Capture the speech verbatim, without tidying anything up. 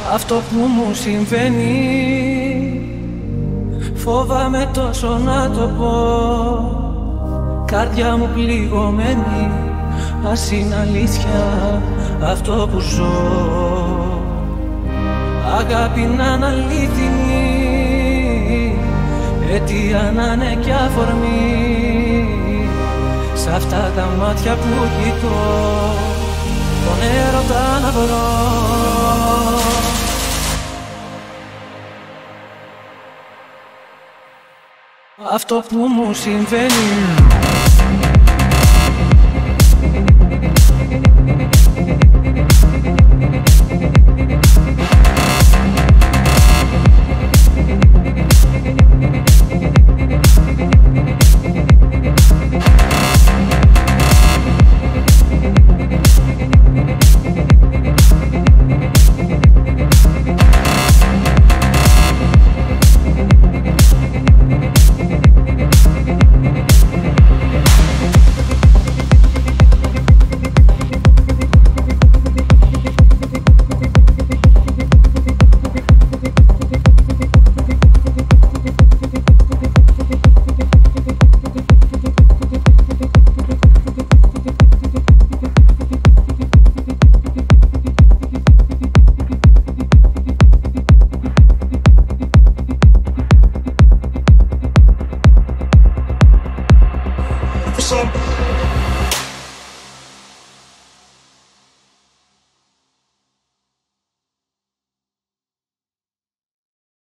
Αυτό που μου συμβαίνει φόβαμαι τόσο να το πω. Καρδιά μου πληγωμένη, ας είναι αλήθεια αυτό που ζω. Αγάπη να είναι αλήθινη, αιτία να είναι κι αφορμή. Σ' αυτά τα μάτια που κοιτώ, τον έρωτα να βρω. Αυτό που μου συμβαίνει